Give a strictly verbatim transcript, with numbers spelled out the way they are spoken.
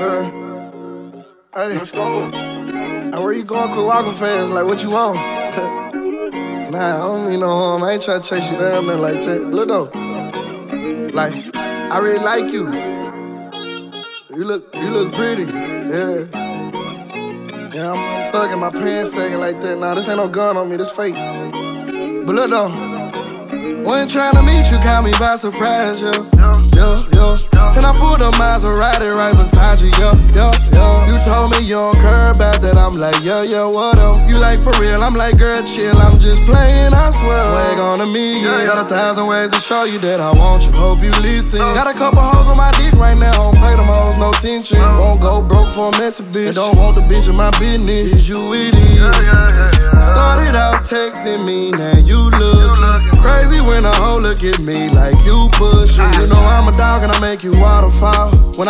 Uh, hey, hey, where you going? Quit walking fast. Like, what you want? Nah, I don't mean no harm. I ain't tryna chase you down there like that. Look though, like, I really like you. You look, you look pretty. Yeah. Yeah, I'm, I'm thugging my pants sagging like that. Nah, this ain't no gun on me. This fake. But look though. Wasn't tryna meet you, caught me by surprise, yo, yo, yo. And I pulled a Maserati right beside you, yo, yo, yo. You told me you don't care about that, I'm like, yo, yo, what up? You like for real, I'm like, girl, chill, I'm just playing, I swear. Swag on a million, got a thousand ways to show you that I want you, hope you listen. Got a couple hoes on my dick right now, don't play them hoes, no tension. Won't go broke for a messy bitch, and don't want the bitch in my business. Is you with it? Started out texting me, now you look crazy when a hoe look at me like you push. You know I'm a dog and I make you waterfall. When